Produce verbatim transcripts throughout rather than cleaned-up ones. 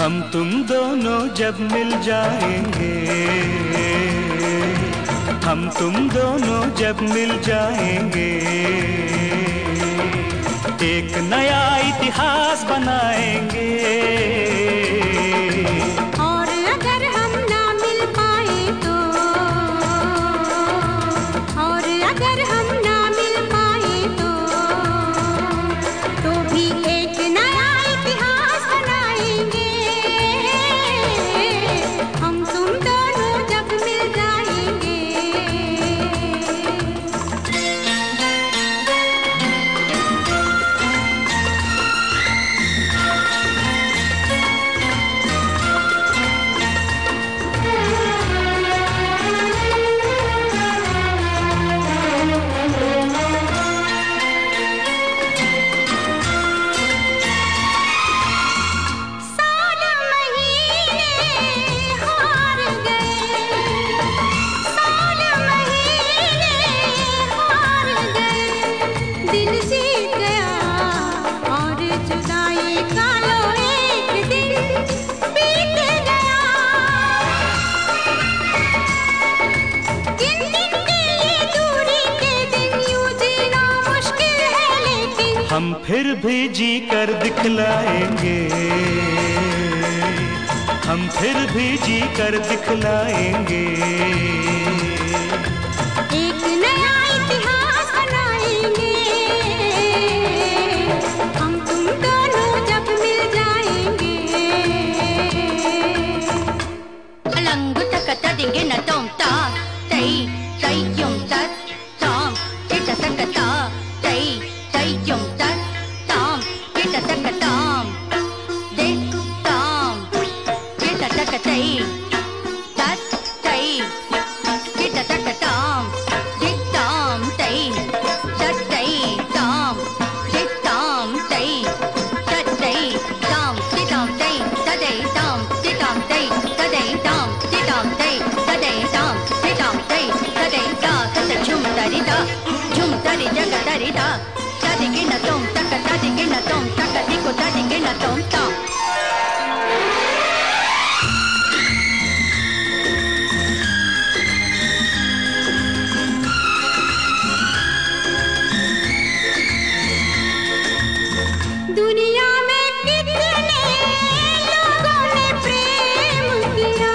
हम तुम दोनों जब मिल जाएंगे, हम तुम दोनों जब मिल जाएंगे, एक नया इतिहास बनाएंगे। और अगर हम ना मिल पाए तो, और अगर हम ना मिल पाए तो, तो भी एक नया इतिहास बनाएंगे। हम तुम दोनों जब मिल जाएंगे। हम फिर भी जी कर दिखलाएंगे, हम फिर भी जी कर दिखलाएंगे, एक नया इतिहास बनाएंगे। हम तुम दोनों जब मिल जाएंगे। अलंग तकता दिंगे न तोंता तई तई yung tat tom kita takata tई tई yung tat tom kita takatam de tom kita takatai tat tई kita takatam de tom tई tat tई tom de tom tई tat tई tom de tom tई tadai tom de tom tई tadai tom de tom tई tadai tom de tom tई tadai ta kata chum tari ta chum tari jaga tari ta tadi gina tom taka tadi gina tom taka diko tadi gina tom ta दुनिया में कितने लोगों ने प्रेम किया,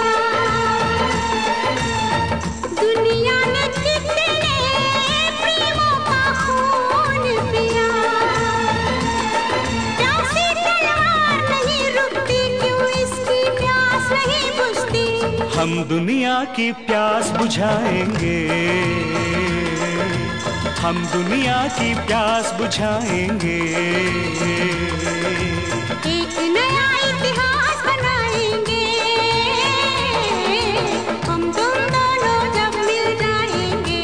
दुनिया ने कितने प्रेमों का खून पिया। प्यासी तलवार नहीं रुकती, क्यों इसकी प्यास नहीं बुझती। हम दुनिया की प्यास बुझाएंगे, हम दुनिया की प्यास बुझाएंगे, एक नया इतिहास बनाएंगे। हम तुम दोनों जब मिल जाएंगे।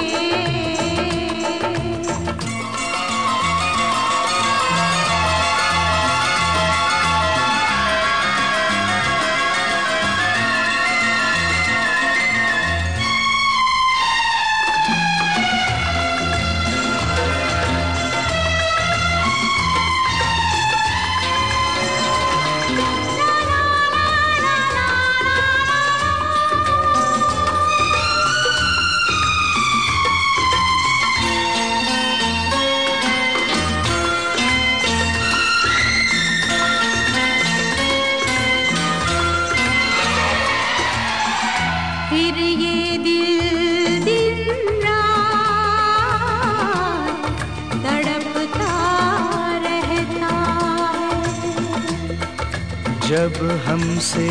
फिर ये दिल दिन रात तड़पता रहता है। जब हमसे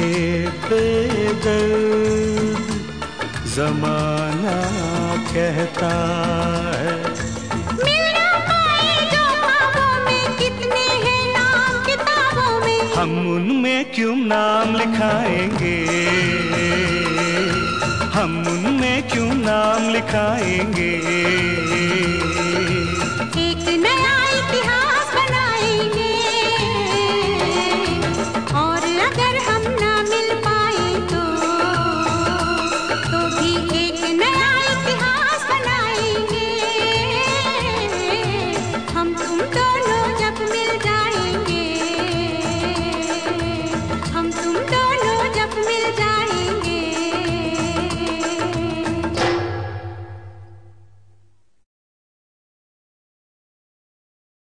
बेदर्द जमाना कहता है। मिल ना पाए जो ख्वाबों में, कितने हैं नाम किताबों में। हम उनमें क्यों नाम लिखाएंगे, हम उनमें क्यों नाम लिखाएंगे।